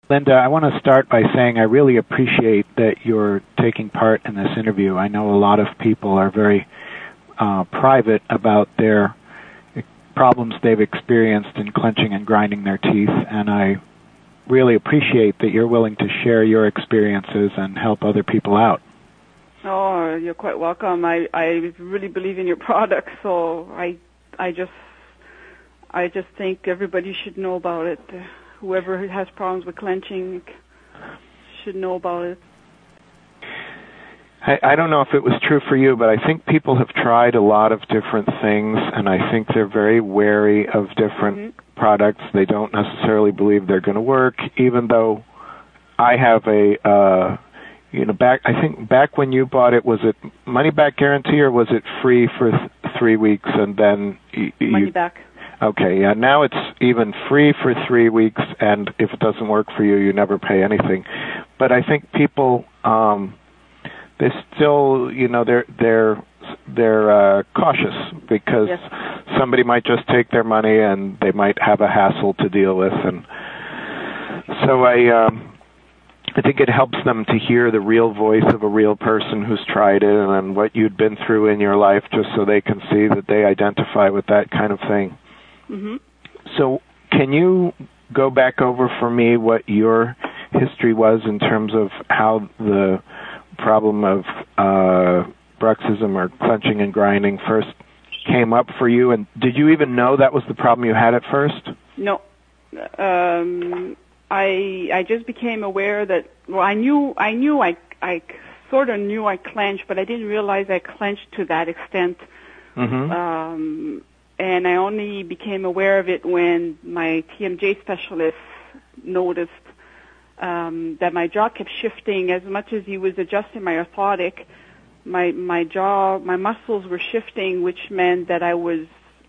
Linda, I want to start by saying I really appreciate that you're taking part in this interview. I know a lot of people are very private about their problems they've experienced in clenching and grinding their teeth, and I really appreciate that you're willing to share your experiences and help other people out. Oh, you're quite welcome. I really believe in your product, so I just think everybody should know about it. Whoever has problems with clenching should know about it. I don't know if it was true for you, but I think people have tried a lot of different things, and I think they're very wary of different products. They don't necessarily believe they're going to work, even though I have I think back when you bought it, was it money back guarantee or was it free for 3 weeks and then money back? Okay, yeah. Now it's even free for 3 weeks, and if it doesn't work for you, you never pay anything. But I think people, they still, they're cautious because somebody might just take their money and they might have a hassle to deal with, and so I think it helps them to hear the real voice of a real person who's tried it and what you'd been through in your life, just so they can see that they identify with that kind of thing. Mm-hmm. So can you go back over for me what your history was in terms of how the problem of bruxism or clenching and grinding first came up for you? And did you even know that was the problem you had at first? No. I just became aware that, well, I sort of knew I clenched, but I didn't realize I clenched to that extent. Mm-hmm. And I only became aware of it when my TMJ specialist noticed that my jaw kept shifting. As much as he was adjusting my orthotic, my muscles were shifting, which meant that I was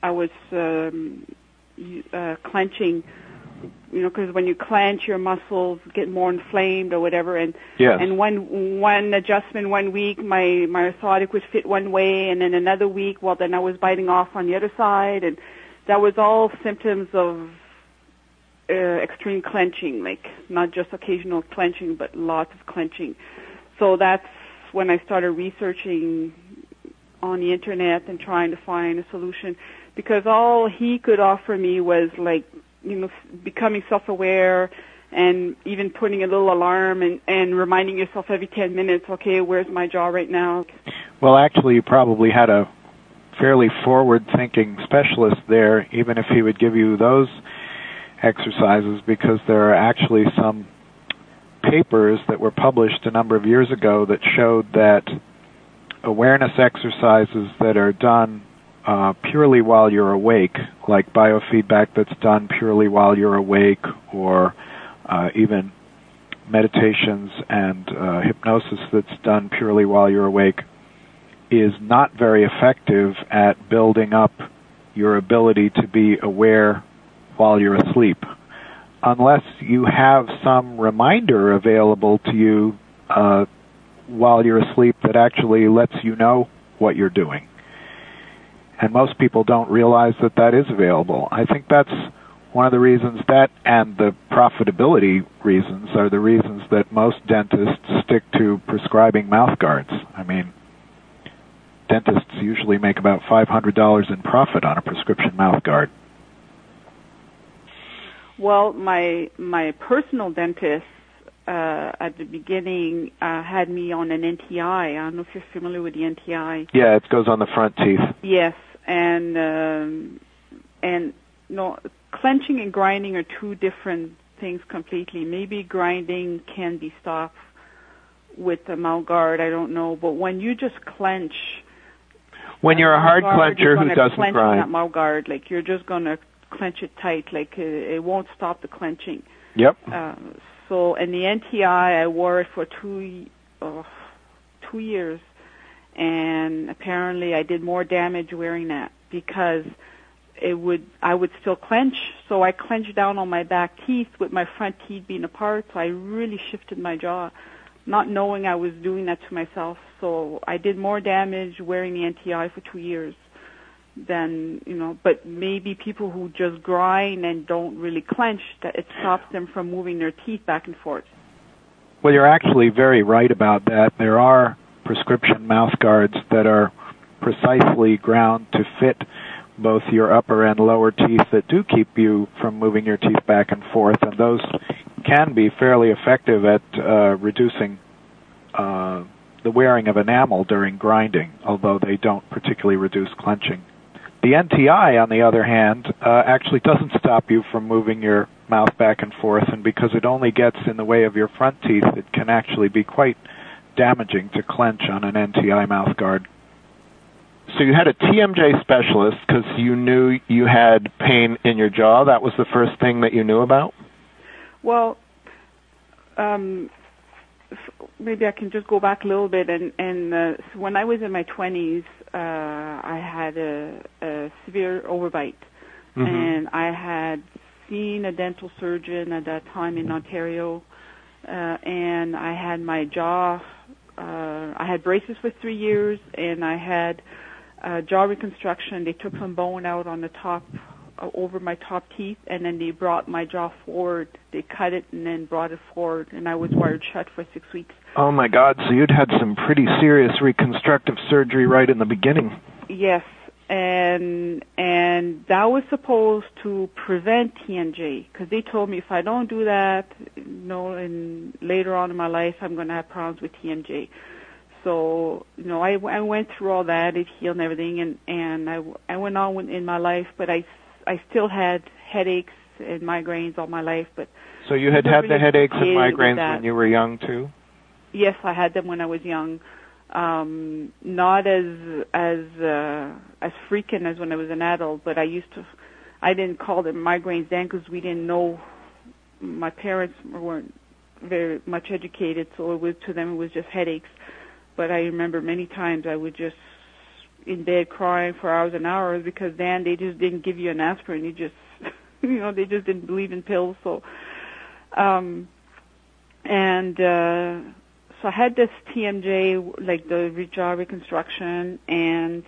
clenching. Because when you clench, your muscles get more inflamed or whatever. And one adjustment 1 week, my orthotic would fit one way, and then another week, then I was biting off on the other side, and that was all symptoms of extreme clenching, like not just occasional clenching, but lots of clenching. So that's when I started researching on the internet and trying to find a solution, because all he could offer me was becoming self-aware and even putting a little alarm and reminding yourself every 10 minutes, okay, where's my jaw right now? Well, actually, you probably had a fairly forward-thinking specialist there, even if he would give you those exercises, because there are actually some papers that were published a number of years ago that showed that awareness exercises that are done purely while you're awake, like biofeedback that's done purely while you're awake, or even meditations and hypnosis that's done purely while you're awake, is not very effective at building up your ability to be aware while you're asleep, unless you have some reminder available to you while you're asleep that actually lets you know what you're doing. And most people don't realize that that is available. I think that's one of the reasons, that and the profitability reasons are the reasons that most dentists stick to prescribing mouth guards. I mean, dentists usually make about $500 in profit on a prescription mouth guard. Well, my personal dentist at the beginning had me on an NTI. I don't know if you're familiar with the NTI. Yeah, it goes on the front teeth. Yes, and no, clenching and grinding are two different things completely. Maybe grinding can be stopped with a mouth guard, I don't know, but when you just clench, when you're a hard clencher who doesn't clench grind, that mouth guard, like you're just going to clench it tight, like it won't stop the clenching. Yep. So in the NTI, I wore it for 2 years, and apparently I did more damage wearing that because I would still clench. So I clenched down on my back teeth with my front teeth being apart. So I really shifted my jaw, not knowing I was doing that to myself. So I did more damage wearing the NTI for 2 years. then, but maybe people who just grind and don't really clench, that it stops them from moving their teeth back and forth. Well, you're actually very right about that. There are prescription mouth guards that are precisely ground to fit both your upper and lower teeth that do keep you from moving your teeth back and forth, and those can be fairly effective at reducing the wearing of enamel during grinding, although they don't particularly reduce clenching. The NTI, on the other hand, actually doesn't stop you from moving your mouth back and forth, and because it only gets in the way of your front teeth, it can actually be quite damaging to clench on an NTI mouth guard. So you had a TMJ specialist because you knew you had pain in your jaw. That was the first thing that you knew about? Well, maybe I can just go back a little bit. And so when I was in my 20s, I had a severe overbite. Mm-hmm. And I had seen a dental surgeon at that time in Ontario, and I had my jaw, I had braces for 3 years, and I had jaw reconstruction. They took some bone out on the top, over my top teeth, and then they brought my jaw forward. They cut it and then brought it forward, and I was wired shut for 6 weeks. Oh my God, so you'd had some pretty serious reconstructive surgery right in the beginning. Yes, and that was supposed to prevent TMJ, because they told me if I don't do that, and later on in my life I'm going to have problems with TMJ. So, I went through all that, it healed and everything, and I went on in my life, but I still had headaches and migraines all my life. But so you had the headaches and migraines when you were young too? Yes, I had them when I was young. Not as frequent as when I was an adult, but I didn't call them migraines then because we didn't know. My parents weren't very much educated, so to them it was just headaches. But I remember many times I would just in bed crying for hours and hours because then they just didn't give you an aspirin. They just, they just didn't believe in pills. So, so I had this TMJ, like the jaw reconstruction, and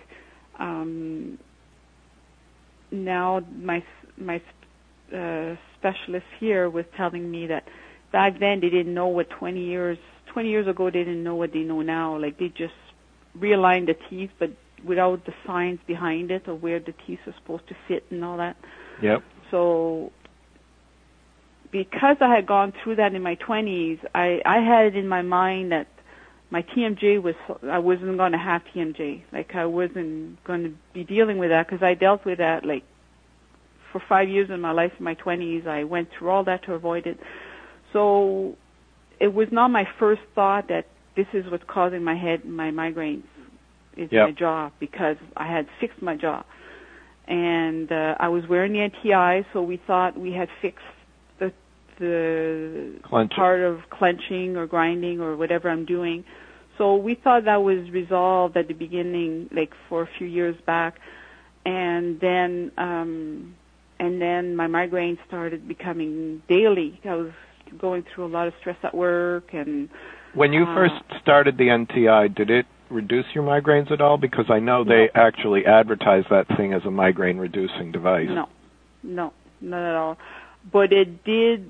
now my specialist here was telling me that back then they didn't know what 20 years ago they didn't know what they know now. Like they just realigned the teeth, but without the science behind it or where the teeth are supposed to fit and all that. Yep. So because I had gone through that in my 20s, I had it in my mind that my TMJ I wasn't going to have TMJ. Like I wasn't going to be dealing with that because I dealt with that like for 5 years in my life in my 20s. I went through all that to avoid it. So it was not my first thought that this is what's causing my migraines. It's my jaw, because I had fixed my jaw. And I was wearing the NTI, so we thought we had fixed the part of clenching or grinding or whatever I'm doing. So we thought that was resolved at the beginning, like for a few years back. And then my migraines started becoming daily. I was going through a lot of stress at work. And when you first started the NTI, did it reduce your migraines at all? Because I know they actually advertise that thing as a migraine-reducing device. No, not at all. But it did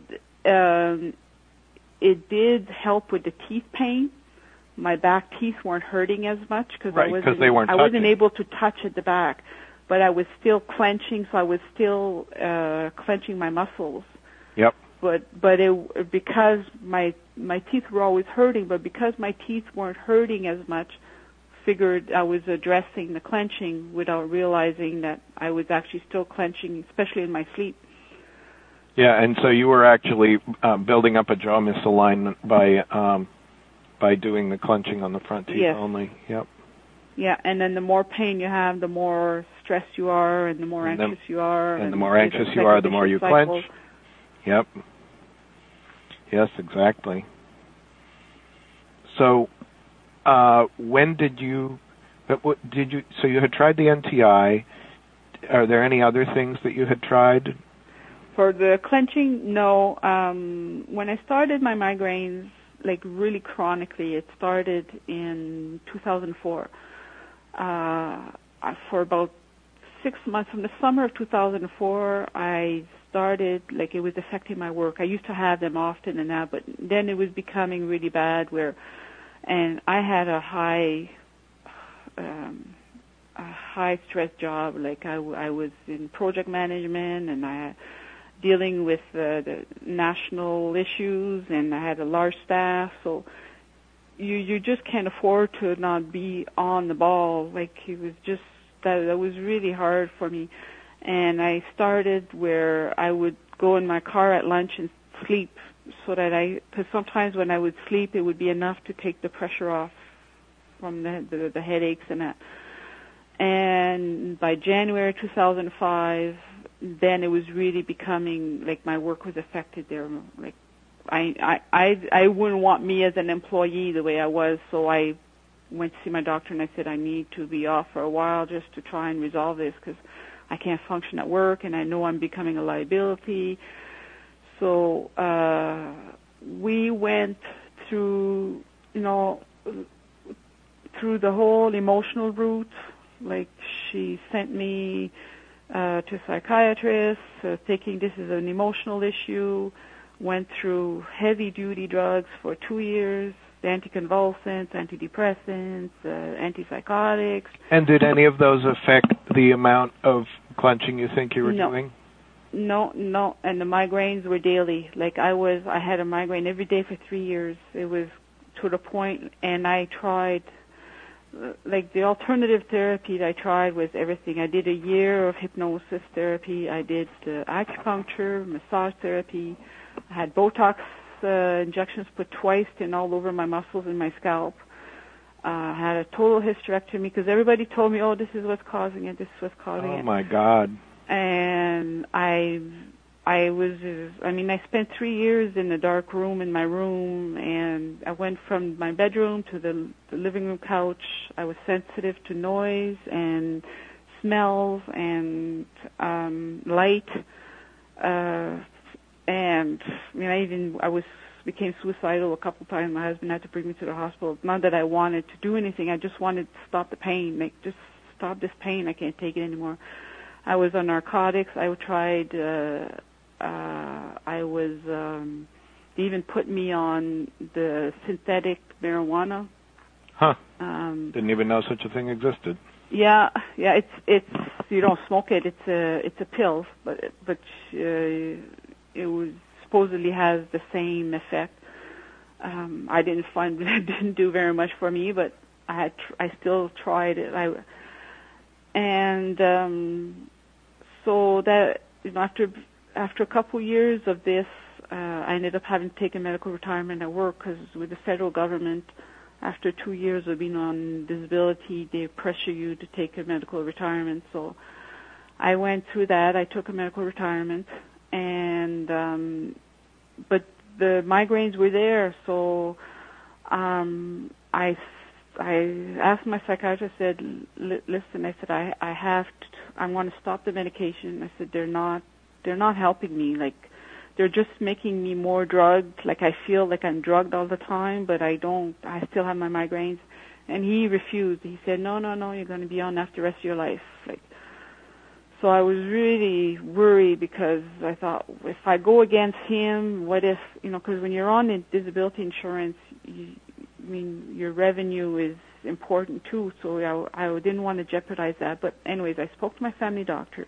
help with the teeth pain. My back teeth weren't hurting as much because I wasn't able to touch at the back, but I was still clenching, so I was still clenching my muscles. Yep. But because my teeth were always hurting, but because my teeth weren't hurting as much, figured I was addressing the clenching without realizing that I was actually still clenching, especially in my sleep. Yeah, and so you were actually building up a jaw misalignment by doing the clenching on the front teeth only. Yep. Yeah, and then the more pain you have, the more stressed you are, and the more anxious you are. And the more anxious you are, the more you clench. Yep. Yes, exactly. So, when did you? So you had tried the NTI. Are there any other things that you had tried? For the clenching, no. When I started my migraines, like really chronically, it started in 2004. For about 6 months, from the summer of 2004, I started, like, it was affecting my work. I used to have them often and now, but then it was becoming really bad and I had a high stress job. Like, I was in project management, and I dealing with the national issues, and I had a large staff, so you just can't afford to not be on the ball. Like, it was just, that was really hard for me. And I started where I would go in my car at lunch and sleep, so that because sometimes when I would sleep, it would be enough to take the pressure off from the headaches and that. And by January 2005, then it was really becoming, like, my work was affected there. Like, I wouldn't want me as an employee the way I was, so I went to see my doctor and I said I need to be off for a while just to try and resolve this, because I can't function at work and I know I'm becoming a liability. So we went through, through the whole emotional route. Like, she sent me to a psychiatrist, thinking this is an emotional issue, went through heavy-duty drugs for 2 years, anticonvulsants, antidepressants, antipsychotics. And did any of those affect the amount of clenching you think you were doing? No, and the migraines were daily. Like, I had a migraine every day for 3 years. It was to the point, and I tried, like, the alternative therapy I tried was everything. I did a year of hypnosis therapy. I did acupuncture, massage therapy. I had Botox injections put twice in all over my muscles and my scalp. I had a total hysterectomy because everybody told me, oh, this is what's causing it, this is what's causing it. Oh, my God. And I spent 3 years in a dark room in my room, and I went from my bedroom to the living room couch. I was sensitive to noise and smells and light. And I became suicidal a couple times. My husband had to bring me to the hospital. Not that I wanted to do anything. I just wanted to stop the pain. Like, just stop this pain. I can't take it anymore. I was on narcotics. I tried. They even put me on the synthetic marijuana. Huh. Didn't even know such a thing existed. Yeah. It's you don't smoke it. It's a pill, but it was supposedly has the same effect. I didn't find it didn't do very much for me, but I still tried it. So that after a couple years of this, I ended up having to take a medical retirement at work, because with the federal government, after 2 years of being on disability, they pressure you to take a medical retirement. So I went through that. I took a medical retirement, and but the migraines were there. So I asked my psychiatrist. I said, "Listen," I said, I want to stop the medication. I said, they're not helping me. Like, they're just making me more drugged. Like, I feel like I'm drugged all the time, but I still have my migraines. And he refused. He said, no, you're going to be on that the rest of your life. Like, so I was really worried, because I thought, if I go against him, what if, because when you're on disability insurance, your revenue is important too, so I didn't want to jeopardize that. But anyways, I spoke to my family doctor,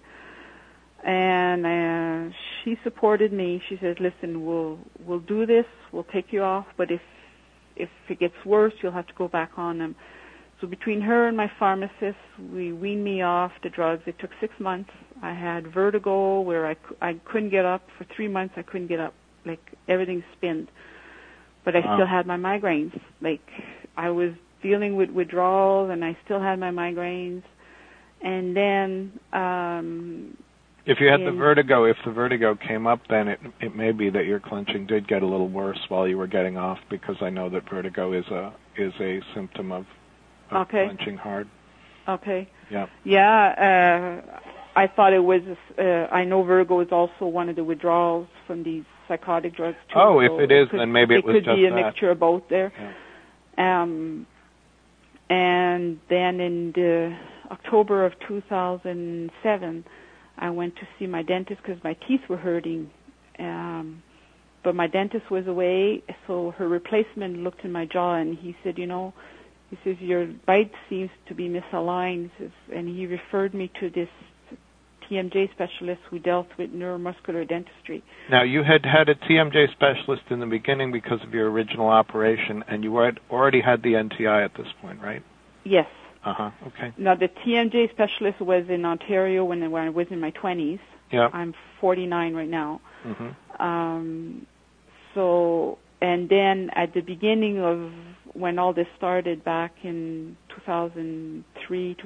and she supported me. She said, listen, we'll do this, we'll take you off, but if it gets worse, you'll have to go back on them. So between her and my pharmacist, we weaned me off the drugs. It took 6 months. I had vertigo where I couldn't get up. For 3 months, I couldn't get up. Like, everything spinned. But I still had my migraines. Like, I was dealing with withdrawals, and I still had my migraines. And then if you had the vertigo came up, then it may be that your clenching did get a little worse while you were getting off, because I know that vertigo is a symptom of clenching hard. Okay. Yeah. Yeah. I thought it was. I know vertigo is also one of the withdrawals from these psychotic drugs too. Oh, if it is, then maybe it was just that. It could be a mixture of both there. Yeah. And then October of 2007, I went to see my dentist because my teeth were hurting. But my dentist was away, so her replacement looked in my jaw, and he said, your bite seems to be misaligned, and he referred me to this TMJ specialist who dealt with neuromuscular dentistry. Now, you had a TMJ specialist in the beginning because of your original operation, and you already had the NTI at this point, right? Yes. Okay. Now, the TMJ specialist was in Ontario when I was in my 20s. Yeah. I'm 49 right now. Mm-hmm. And then at the beginning of when all this started back in 2003,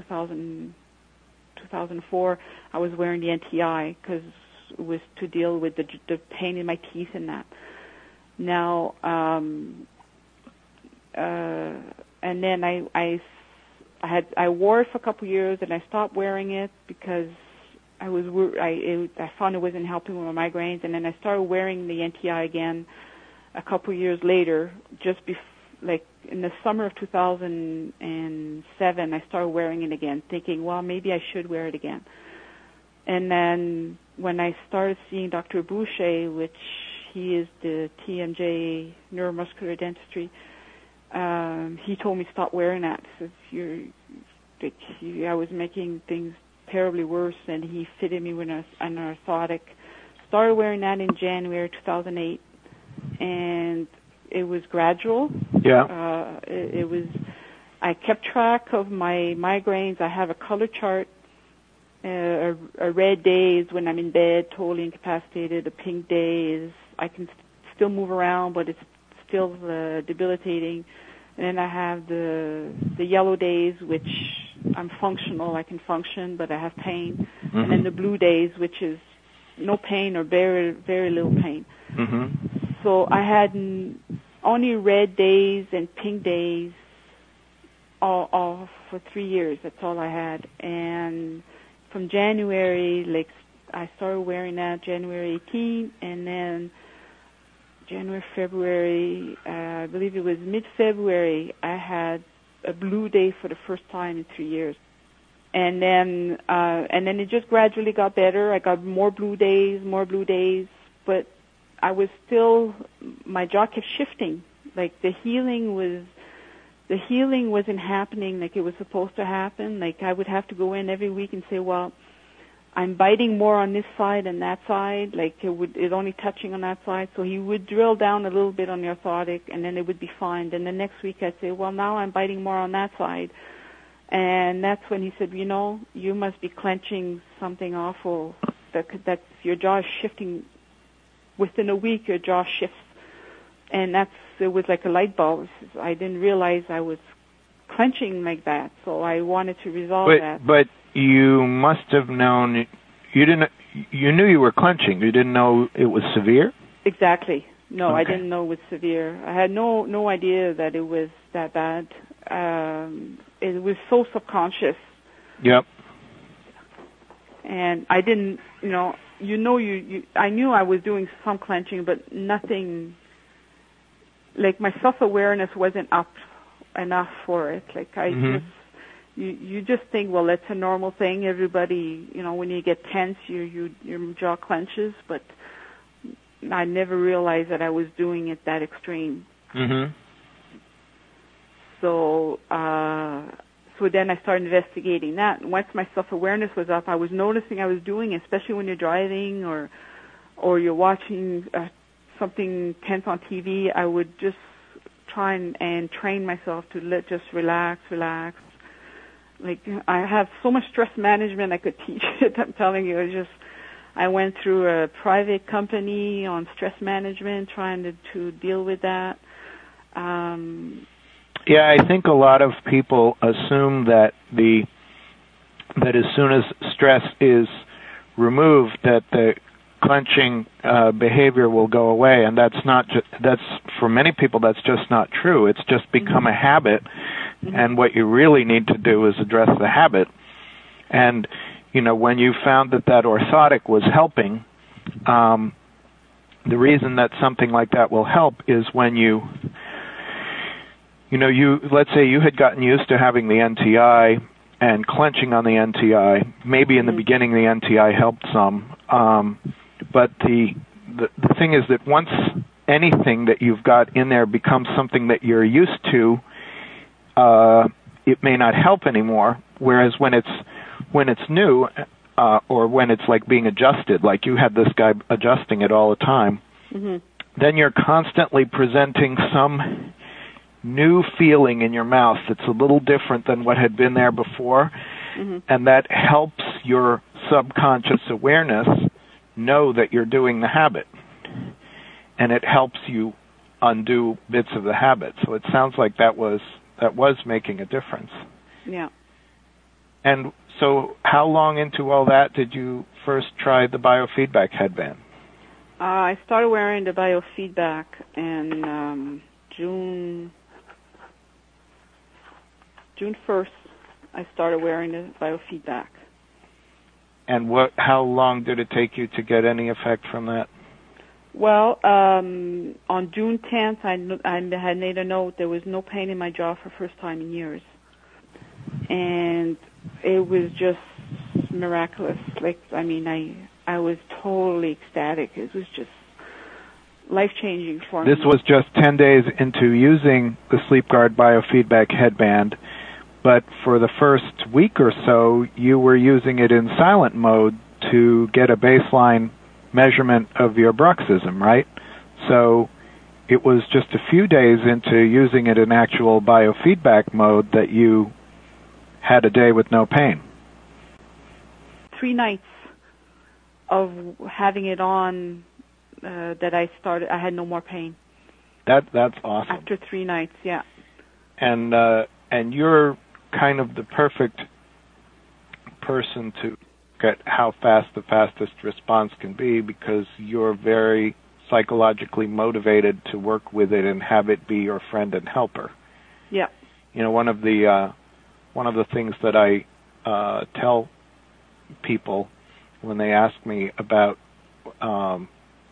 2004, I was wearing the NTI because it was to deal with the pain in my teeth and that. Now, and then I wore it for a couple of years, and I stopped wearing it because I found it wasn't helping with my migraines, and then I started wearing the NTI again a couple of years later, just like in the summer of 2007, I started wearing it again, thinking, well, maybe I should wear it again. And then when I started seeing Dr. Boucher, which he is the TMJ neuromuscular dentistry, he told me stop wearing that. I was making things terribly worse, and he fitted me with an orthotic. Started wearing that in January 2008, and it was gradual. Yeah. It was. I kept track of my migraines. I have a color chart. A red day is when I'm in bed, totally incapacitated. A pink day is I can still move around, but it's still debilitating. And then I have the yellow days, which I'm functional. I can function, but I have pain. Mm-hmm. And then the blue days, which is no pain or very, very little pain. Mm-hmm. So I had only red days and pink days all for 3 years. That's all I had. And from January, I started wearing that January 18, and then January, February, I believe it was mid-February, I had a blue day for the first time in 3 years. And then it just gradually got better. I got more blue days, but I was still, my jaw kept shifting. Like the healing wasn't happening like it was supposed to happen. Like I would have to go in every week and say, well, I'm biting more on this side and that side. Like it's only touching on that side. So he would drill down a little bit on the orthotic, and then it would be fine. Then the next week I'd say, well, now I'm biting more on that side. And that's when he said, you must be clenching something awful. That's your jaw is shifting. Within a week, your jaw shifts. And it was like a light bulb. I didn't realize I was clenching like that, so I wanted to resolve that. But you must have known, you knew you were clenching. You didn't know it was severe? Exactly. No, okay. I didn't know it was severe. I had no idea that it was that bad. It was so subconscious. Yep. And I didn't, I knew I was doing some clenching, but nothing, like my self-awareness wasn't up enough for it. Like you just think, well, it's a normal thing. Everybody, when you get tense, your jaw clenches, but I never realized that I was doing it that extreme. Mm-hmm. So then I started investigating that. And once my self-awareness was up, I was noticing I was doing it, especially when you're driving or you're watching something tense on TV. I would just try and train myself to just relax. Like I have so much stress management I could teach it. I'm telling you, I went through a private company on stress management, trying to deal with that. Yeah, I think a lot of people assume that as soon as stress is removed, that the clenching behavior will go away, and that's for many people that's just not true. It's just become a habit, and what you really need to do is address the habit. And when you found that orthotic was helping, the reason that something like that will help is when let's say you had gotten used to having the NTI, and clenching on the NTI. Maybe in the beginning the NTI helped some, but the thing is that once anything that you've got in there becomes something that you're used to, it may not help anymore. Whereas when it's new, or when it's like being adjusted, like you had this guy adjusting it all the time, then you're constantly presenting some new feeling in your mouth that's a little different than what had been there before, and that helps your subconscious awareness know that you're doing the habit, and it helps you undo bits of the habit. So it sounds like that was making a difference. Yeah. And so how long into all that did you first try the biofeedback headband? I started wearing the biofeedback in June 1st. I started wearing the biofeedback. And how long did it take you to get any effect from that? Well, on June 10th, I had made a note. There was no pain in my jaw for the first time in years. And it was just miraculous. Like, I mean, I was totally ecstatic. It was just life-changing for me. This was just 10 days into using the SleepGuard biofeedback headband, but for the first week or so, you were using it in silent mode to get a baseline measurement of your bruxism, right? So it was just a few days into using it in actual biofeedback mode that you had a day with no pain. 3 nights of having it on that I had no more pain. That's awesome. After 3 nights, yeah. And you're kind of the perfect person to look at how fast the fastest response can be, because you're very psychologically motivated to work with it and have it be your friend and helper. Yeah. You know, one of the things that I tell people when they ask me about what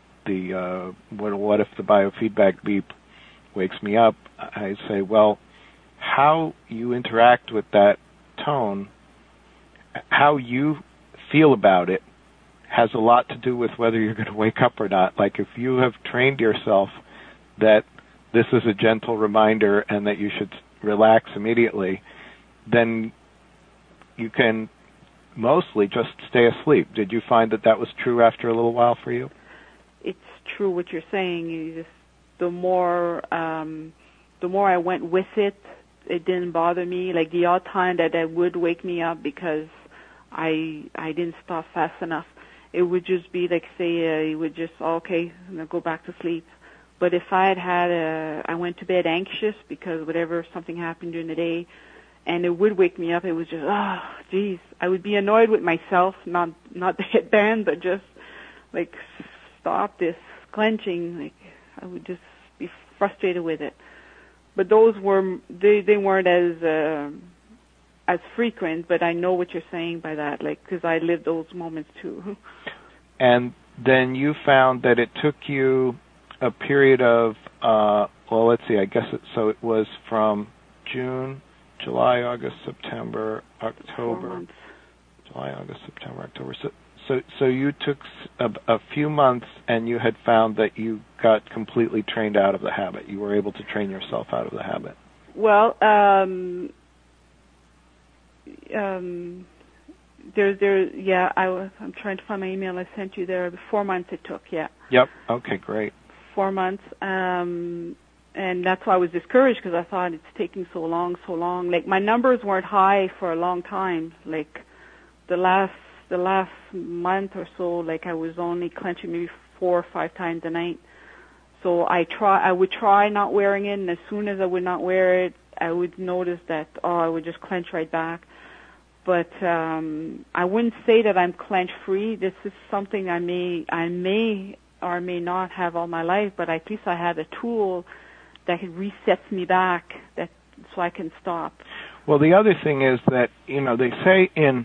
if the biofeedback beep wakes me up, I say, well, how you interact with that tone, how you feel about it, has a lot to do with whether you're going to wake up or not. Like, if you have trained yourself that this is a gentle reminder and that you should relax immediately, then you can mostly just stay asleep. Did you find that was true after a little while for you? It's true what you're saying. The more I went with it, it didn't bother me. Like the odd time that would wake me up because I didn't stop fast enough, it would just be like, say, it would just, okay, I'm going to go back to sleep. But if I I went to bed anxious because something happened during the day, and it would wake me up, it was just, geez. I would be annoyed with myself, not the headband, but just, like, stop this clenching. Like, I would just be frustrated with it. But those they weren't as frequent, but I know what you're saying by that, like, because I lived those moments too. And then you found that it took you a period of, well, let's see, I guess it was from June, July, August, September, October. July, August, September, October. So you took a few months, and you had found that you got completely trained out of the habit. You were able to train yourself out of the habit. Well, I'm trying to find my email I sent you there. 4 months it took, yeah. Yep. Okay, great. 4 months, and that's why I was discouraged, because I thought it's taking so long. Like, my numbers weren't high for a long time. Like, the last month or so, like, I was only clenching maybe 4 or 5 times a night. So I would try not wearing it, and as soon as I would not wear it, I would notice that, I would just clench right back. But I wouldn't say that I'm clench free. This is something I may or may not have all my life, but at least I have a tool that resets me back, so I can stop. Well, the other thing is that, they say in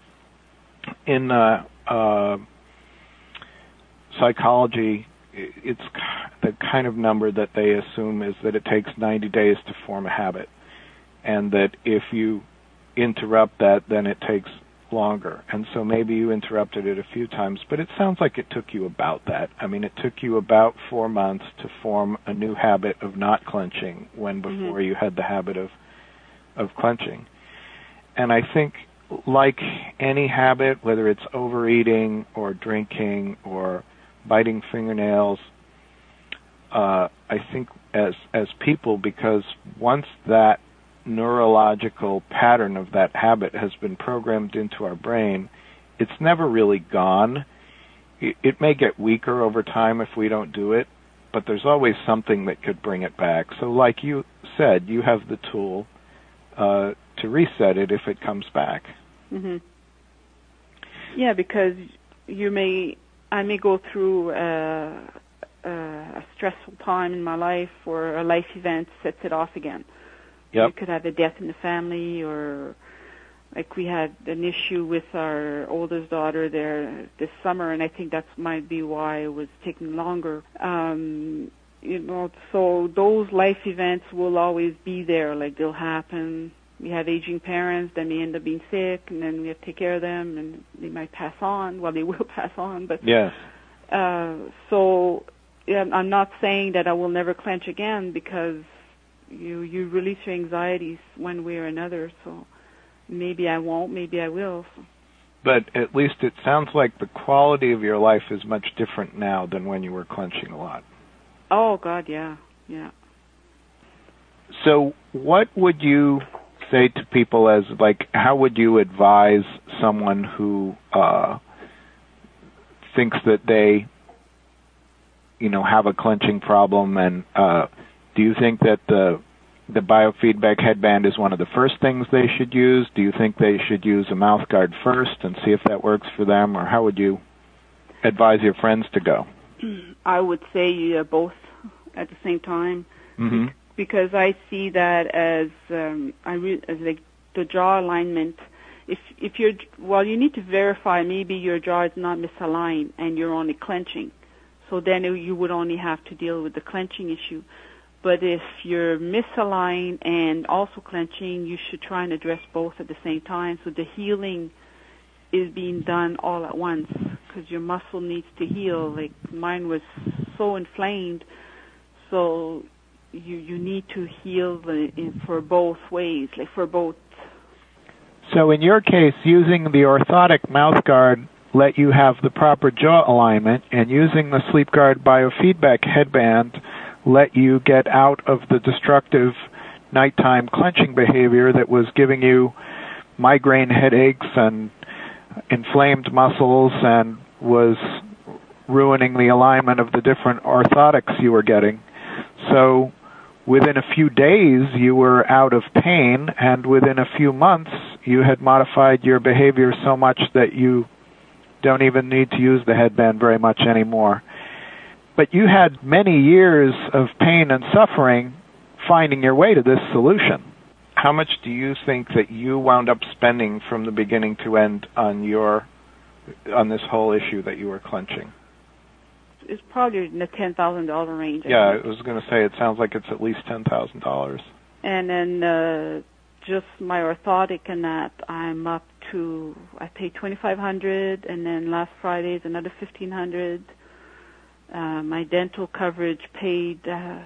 psychology, it's the kind of number that they assume is that it takes 90 days to form a habit, and that if you interrupt that, then it takes longer. And so maybe you interrupted it a few times, but it sounds like it took you about that. I mean, it took you about 4 months to form a new habit of not clenching when before you had the habit of clenching. And I think, like any habit, whether it's overeating or drinking or biting fingernails, I think as people, because once that neurological pattern of that habit has been programmed into our brain, it's never really gone. It may get weaker over time if we don't do it, but there's always something that could bring it back. So like you said, you have the tool to reset it if it comes back. Mm-hmm. Yeah, because I may go through a stressful time in my life, or a life event sets it off again. Yep. We could have a death in the family, or like we had an issue with our oldest daughter there this summer, and I think that might be why it was taking longer. So those life events will always be there, like they'll happen. We have aging parents, then they end up being sick, and then we have to take care of them, and they might pass on. Well, they will pass on, but yes. So I'm not saying that I will never clench again, because you release your anxieties one way or another. So maybe I won't, maybe I will. So. But at least it sounds like the quality of your life is much different now than when you were clenching a lot. Oh God, yeah. So what would you say to people as, like, how would you advise someone who thinks that they, have a clenching problem, and do you think that the biofeedback headband is one of the first things they should use? Do you think they should use a mouth guard first and see if that works for them, or how would you advise your friends to go? I would say both at the same time, because I see that as like the jaw alignment. If you need to verify maybe your jaw is not misaligned and you're only clenching, so then you would only have to deal with the clenching issue. But if you're misaligned and also clenching, you should try and address both at the same time, so the healing is being done all at once, because your muscle needs to heal. Like mine was so inflamed, so you need to heal for both ways, like for both. So in your case, using the orthotic mouth guard let you have the proper jaw alignment, and using the SleepGuard biofeedback headband let you get out of the destructive nighttime clenching behavior that was giving you migraine headaches and inflamed muscles and was ruining the alignment of the different orthotics you were getting. So within a few days you were out of pain, and within a few months you had modified your behavior so much that you don't even need to use the headband very much anymore. But you had many years of pain and suffering finding your way to this solution. How much do you think that you wound up spending from the beginning to end on this whole issue that you were clenching? It's probably in the $10,000 range. Yeah, I was going to say, it sounds like it's at least $10,000. And then just my orthotic and that, I'm up to, I paid $2,500, and then last Friday is another $1,500. My dental coverage paid,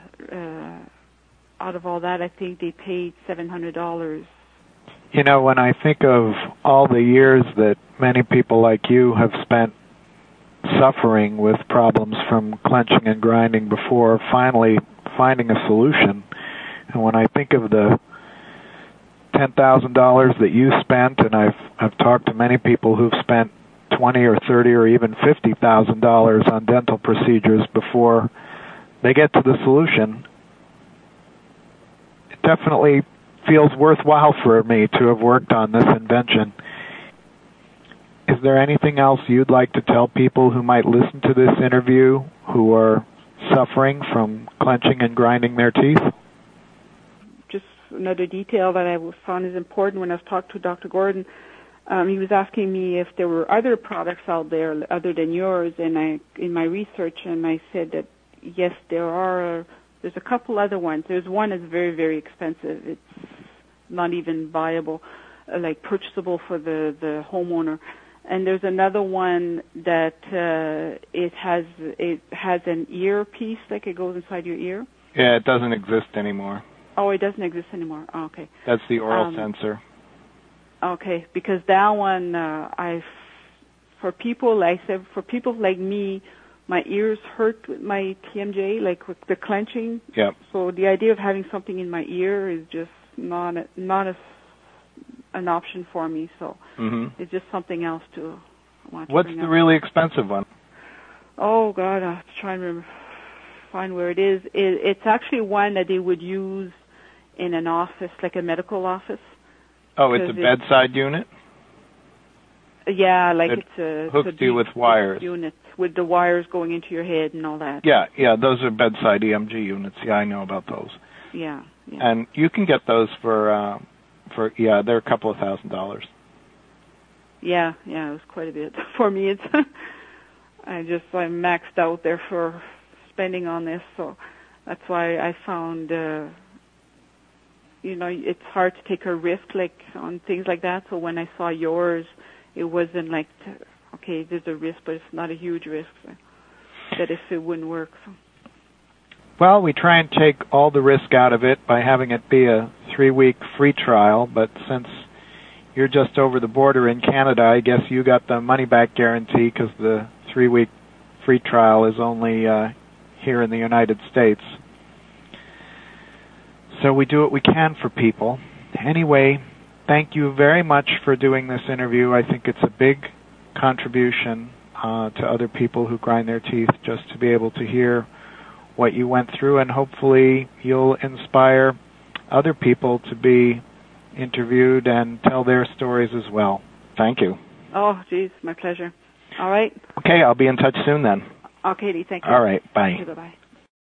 out of all that, I think they paid $700. When I think of all the years that many people like you have spent suffering with problems from clenching and grinding before finally finding a solution, and when I think of the $10,000 that you spent, and I've talked to many people who've spent $20 or $30 or even $50,000 on dental procedures before they get to the solution, it definitely feels worthwhile for me to have worked on this invention. Is there anything else you'd like to tell people who might listen to this interview who are suffering from clenching and grinding their teeth? Just another detail that I found is important when I was talking to Dr. Gordon. He was asking me if there were other products out there other than yours, and in my research, and I said that yes, there are. There's a couple other ones. There's one that's very, very expensive. It's not even viable. like purchasable for the homeowner. And there's another one that it has an earpiece, like it goes inside your ear. Yeah, it doesn't exist anymore. Oh, it doesn't exist anymore. Oh, okay. That's the oral sensor. Okay, because that one, for people like me, my ears hurt with my TMJ, like with the clenching. Yep. So the idea of having something in my ear is just not an option for me. So it's just something else to want to What's bring the up. really expensive one? Oh God, I have to try and find where it is. It's actually one that they would use in an office, like a medical office. Oh, it's a bedside unit? Yeah, like it it's a hooks you with wires. Unit with the wires going into your head and all that. Yeah, those are bedside EMG units. Yeah, I know about those. Yeah. And you can get those for they're a couple of $1,000s. Yeah, it was quite a bit. For me, it's I'm maxed out there for spending on this, so that's why I found it's hard to take a risk like on things like that. So when I saw yours, it wasn't like okay, there's a risk, but it's not a huge risk that if it wouldn't work. So. Well, we try and take all the risk out of it by having it be a 3-week free trial, but since you're just over the border in Canada, I guess you got the money-back guarantee because the 3-week free trial is only here in the United States. So we do what we can for people. Anyway, thank you very much for doing this interview. I think it's a big contribution to other people who grind their teeth just to be able to hear what you went through, and hopefully you'll inspire other people to be interviewed and tell their stories as well. Thank you. Oh, geez, my pleasure. All right. Okay, I'll be in touch soon then. Okay, thank you. All right, bye. Okay, bye-bye.